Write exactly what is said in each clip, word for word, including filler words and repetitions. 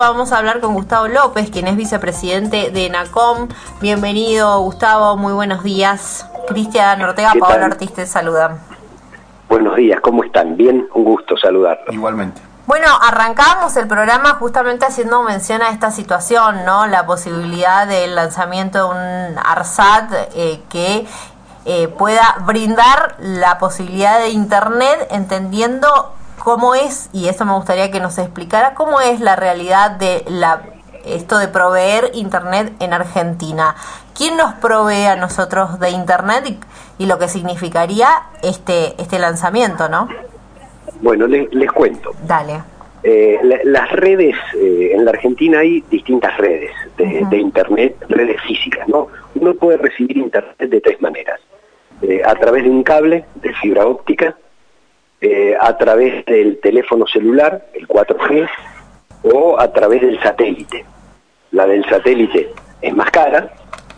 Vamos a hablar con Gustavo López, quien es vicepresidente de ENACOM. Bienvenido, Gustavo, muy buenos días. Cristian Ortega, Paola Ortiz te saludan. Buenos días, ¿cómo están? Bien, un gusto saludarlos. Igualmente. Bueno, arrancamos el programa justamente haciendo mención a esta situación, ¿no? La posibilidad del lanzamiento de un ARSAT eh, que eh, pueda brindar la posibilidad de Internet, entendiendo cómo es, y eso me gustaría que nos explicara, cómo es la realidad de la esto de proveer Internet en Argentina. ¿Quién nos provee a nosotros de Internet y, y lo que significaría este este lanzamiento, no? Bueno, les, les cuento. Dale. Eh, la, las redes, eh, en la Argentina hay distintas redes de, uh-huh. de Internet, redes físicas, ¿no? Uno puede recibir Internet de tres maneras. Eh, a través de un cable de fibra óptica, Eh, a través del teléfono celular, el cuatro G, o a través del satélite. La del satélite es más cara.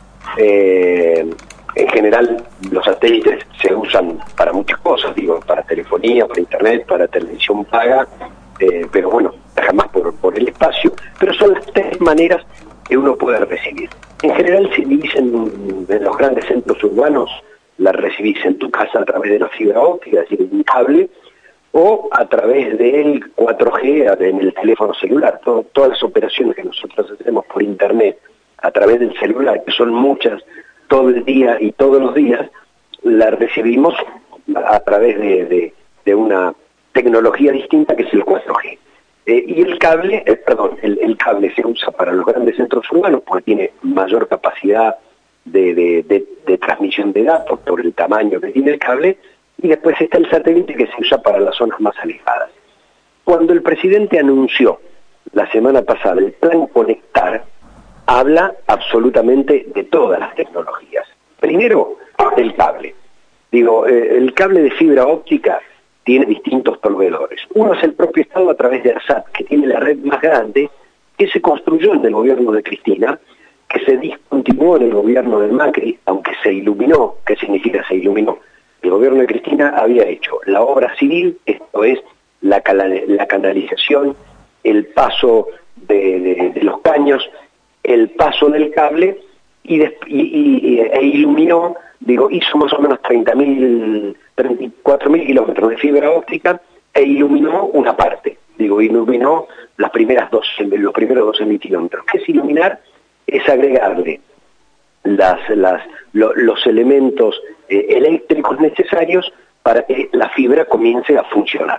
Eh, en general, los satélites se usan para muchas cosas, digo, para telefonía, para internet, para televisión paga, eh, pero bueno, jamás por, por el espacio. Pero son las tres maneras que uno puede recibir. En general se dividen en los grandes centros urbanos. La recibís en tu casa a través de la fibra óptica, es decir, un cable, o a través del cuatro G en el teléfono celular. Todo, todas las operaciones que nosotros hacemos por Internet a través del celular, que son muchas, todo el día y todos los días, las recibimos a través de, de, de una tecnología distinta que es el cuatro G. Eh, y el cable, eh, perdón, el, el cable se usa para los grandes centros urbanos porque tiene mayor capacidad De, de, de, de transmisión de datos por el tamaño que tiene el cable, y después está el satélite que se usa para las zonas más alejadas. Cuando el presidente anunció la semana pasada el plan Conectar, habla absolutamente de todas las tecnologías. Primero, el cable. Digo, eh, el cable de fibra óptica tiene distintos proveedores. Uno es el propio Estado a través de ARSAT, que tiene la red más grande, que se construyó en el gobierno de Cristina, que se discontinuó en el gobierno de Macri, aunque se iluminó. ¿Qué significa se iluminó? El gobierno de Cristina había hecho la obra civil, esto es, la, la canalización, el paso de, de, de los caños, el paso del cable, y, de, y, y e iluminó, digo, hizo más o menos treinta mil, treinta y cuatro mil kilómetros de fibra óptica, e iluminó una parte, digo, iluminó las primeras doce, los primeros doce mil kilómetros. ¿Qué es iluminar? Es agregarle las, las, lo, los elementos eh, eléctricos necesarios para que la fibra comience a funcionar.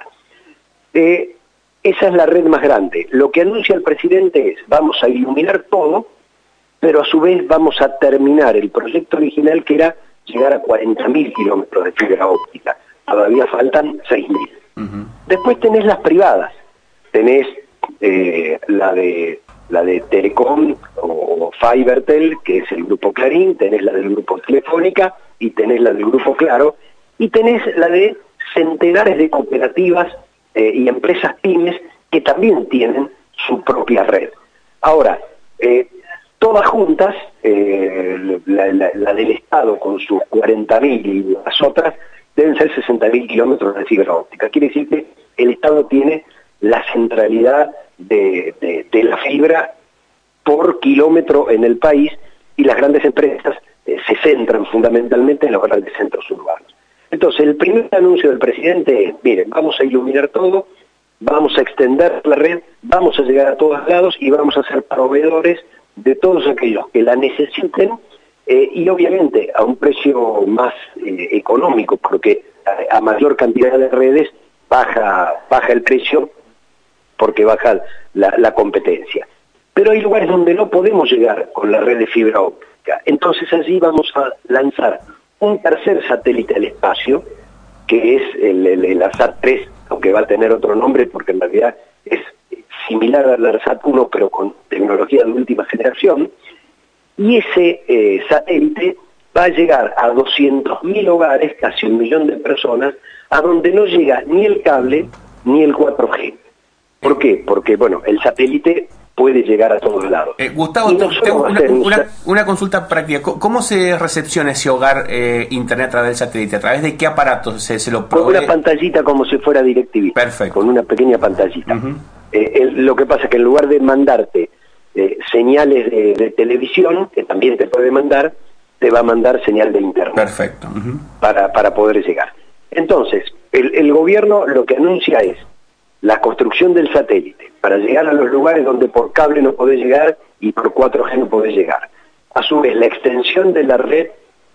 Eh, esa es la red más grande. Lo que anuncia el presidente es, vamos a iluminar todo, pero a su vez vamos a terminar el proyecto original, que era llegar a cuarenta mil kilómetros de fibra óptica. Todavía faltan seis mil. Uh-huh. Después tenés las privadas. Tenés eh, la de... la de Telecom o Fibertel, que es el grupo Clarín, tenés la del grupo Telefónica y tenés la del grupo Claro, y tenés la de centenares de cooperativas eh, y empresas pymes que también tienen su propia red. Ahora, eh, todas juntas, eh, la, la, la del Estado con sus cuarenta mil y las otras deben ser sesenta mil kilómetros de fibra óptica. Quiere decir que el Estado tiene la centralidad de, de, de la fibra por kilómetro en el país, y las grandes empresas eh, se centran fundamentalmente en los grandes centros urbanos. Entonces, el primer anuncio del presidente es, miren, vamos a iluminar todo, vamos a extender la red, vamos a llegar a todos lados y vamos a ser proveedores de todos aquellos que la necesiten, eh, y obviamente a un precio más eh, económico, porque a, a mayor cantidad de redes baja, baja el precio, porque baja la, la competencia. Pero hay lugares donde no podemos llegar con la red de fibra óptica. Entonces allí vamos a lanzar un tercer satélite al espacio, que es el, el, el ARSAT tres, aunque va a tener otro nombre porque en realidad es similar al ARSAT uno, pero con tecnología de última generación. Y ese eh, satélite va a llegar a doscientos mil hogares, casi un millón de personas, a donde no llega ni el cable ni el cuatro G. ¿Por qué? Porque, bueno, el satélite puede llegar a todos lados. Eh, Gustavo, no tengo una, una, una consulta práctica. ¿Cómo se recepciona ese hogar eh, Internet a través del satélite? ¿A través de qué aparatos se, se lo provee? Con una pantallita como si fuera DirecTV. Perfecto. Con una pequeña pantallita. Uh-huh. Eh, el, lo que pasa es que en lugar de mandarte eh, señales de, de televisión, que también te puede mandar, te va a mandar señal de internet. Perfecto. Uh-huh. para, para poder llegar. Entonces, el, el gobierno lo que anuncia es la construcción del satélite para llegar a los lugares donde por cable no podés llegar y por cuatro G no podés llegar. A su vez, la extensión de la red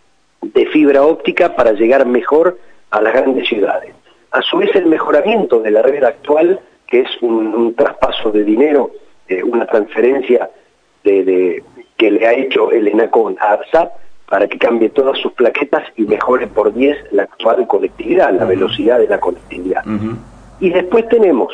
de fibra óptica para llegar mejor a las grandes ciudades. A su vez, el mejoramiento de la red actual, que es un, un traspaso de dinero, eh, una transferencia de, de, que le ha hecho el ENACON a ARSAT para que cambie todas sus plaquetas y mejore por diez la actual conectividad, la uh-huh. velocidad de la conectividad. Uh-huh. Y después tenemos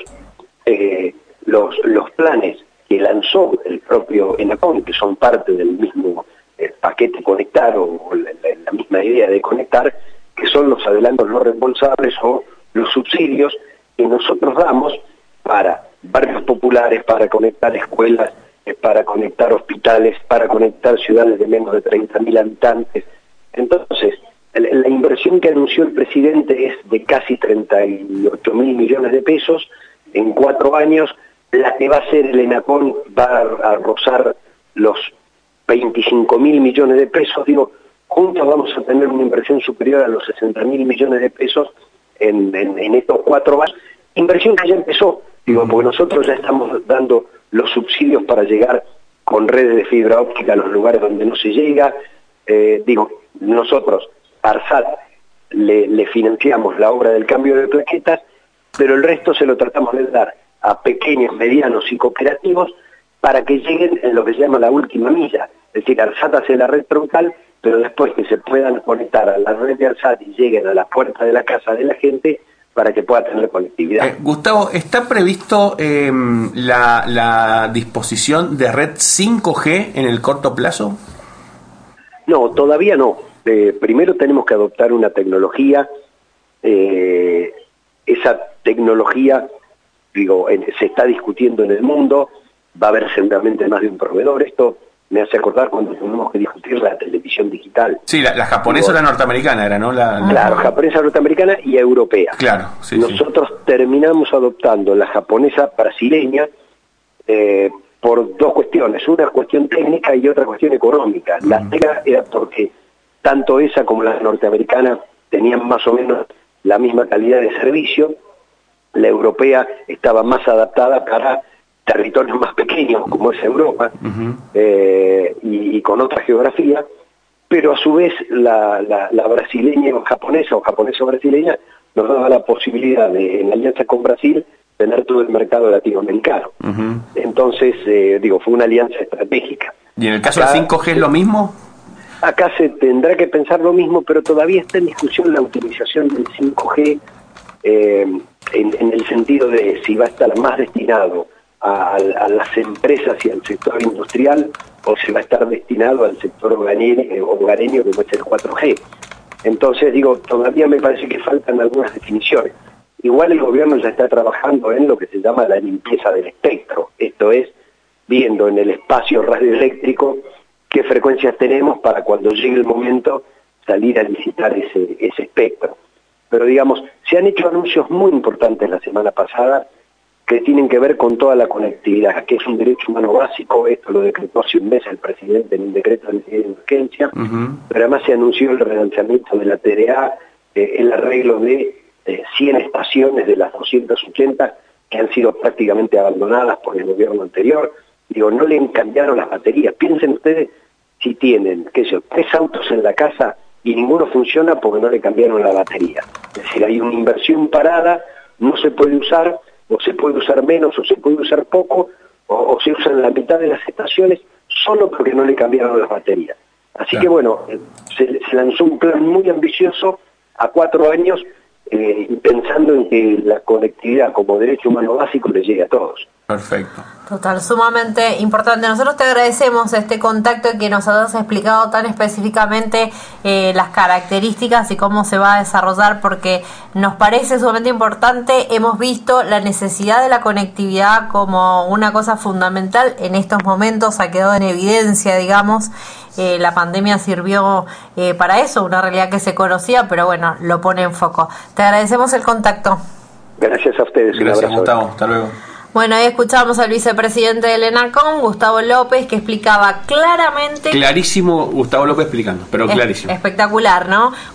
eh, los, los planes que lanzó el propio ENACON, que son parte del mismo eh, paquete conectar o, o la, la misma idea de conectar, que son los adelantos no reembolsables o los subsidios que nosotros damos para barrios populares, para conectar escuelas, eh, para conectar hospitales, para conectar ciudades de menos de treinta mil habitantes. Entonces, la, la inversión que anunció el presidente es de casi treinta y ocho mil millones de pesos en cuatro años. La que va a hacer el ENACON va a, a rozar los veinticinco mil millones de pesos. Digo, juntos vamos a tener una inversión superior a los sesenta mil millones de pesos en, en, en estos cuatro años. Inversión que ya empezó, digo, porque nosotros ya estamos dando los subsidios para llegar con redes de fibra óptica a los lugares donde no se llega. Eh, digo, nosotros, ARSAT, le, le financiamos la obra del cambio de plaquetas, pero el resto se lo tratamos de dar a pequeños, medianos y cooperativos para que lleguen en lo que se llama la última milla. Es decir, ARSAT hace la red troncal, pero después que se puedan conectar a la red de ARSAT y lleguen a la puerta de la casa de la gente para que pueda tener conectividad. Eh, Gustavo, ¿está previsto eh, la, la disposición de red cinco G en el corto plazo? No, todavía no. Eh, primero tenemos que adoptar una tecnología. Eh, esa tecnología, digo, en, se está discutiendo en el mundo. Va a haber seguramente más de un proveedor. Esto me hace acordar cuando tuvimos que discutir la televisión digital. Sí, la, la japonesa o la norteamericana era, ¿no? La, la... Claro, japonesa, norteamericana y europea. Claro, sí, Nosotros sí. terminamos adoptando la japonesa brasileña eh, por dos cuestiones, una cuestión técnica y otra cuestión económica. La mm. técnica era porque tanto esa como la norteamericana tenían más o menos la misma calidad de servicio. La europea estaba más adaptada para territorios más pequeños como es Europa, uh-huh. eh, y, y con otra geografía, pero a su vez la, la, la brasileña o japonesa o japonesa o brasileña nos daba la posibilidad de, en alianza con Brasil, tener todo el mercado latinoamericano. Uh-huh. Entonces, eh, digo, fue una alianza estratégica. ¿Y en el caso acá, del cinco G es lo mismo? Acá se tendrá que pensar lo mismo, pero todavía está en discusión la utilización del cinco G eh, en, en el sentido de si va a estar más destinado A, a las empresas y al sector industrial o se va a estar destinado al sector hogareño, hogareño como es el cuatro G. Entonces, digo, todavía me parece que faltan algunas definiciones. Igual el gobierno ya está trabajando en lo que se llama la limpieza del espectro, esto es, viendo en el espacio radioeléctrico qué frecuencias tenemos para cuando llegue el momento salir a licitar ese, ese espectro. Pero digamos, se han hecho anuncios muy importantes la semana pasada que tienen que ver con toda la conectividad, que es un derecho humano básico. Esto lo decretó hace un mes el presidente en un decreto de emergencia, uh-huh. pero además se anunció el relanzamiento de la T D A, eh, el arreglo de eh, cien estaciones de las doscientas ochenta que han sido prácticamente abandonadas por el gobierno anterior. Digo, no le cambiaron las baterías. Piensen ustedes si tienen, qué sé yo, tres autos en la casa y ninguno funciona porque no le cambiaron la batería. Es decir, hay una inversión parada, no se puede usar, o se puede usar menos, o se puede usar poco, o, o se usan la mitad de las estaciones, solo porque no le cambiaron las baterías. Así claro. que bueno, se, se lanzó un plan muy ambicioso a cuatro años, eh, pensando en que la conectividad como derecho humano básico le llegue a todos. Perfecto. Total, sumamente importante. Nosotros te agradecemos este contacto y que nos hayas explicado tan específicamente eh, las características y cómo se va a desarrollar, porque nos parece sumamente importante. Hemos visto la necesidad de la conectividad como una cosa fundamental en estos momentos, ha quedado en evidencia, digamos. Eh, la pandemia sirvió eh, para eso, una realidad que se conocía, pero bueno, lo pone en foco. Te agradecemos el contacto. Gracias a ustedes. Gracias, Gustavo. Hasta luego. Bueno, ahí escuchamos al vicepresidente del ENARCOM, Gustavo López, que explicaba claramente... Clarísimo, Gustavo López explicando, pero clarísimo. Espectacular, ¿no?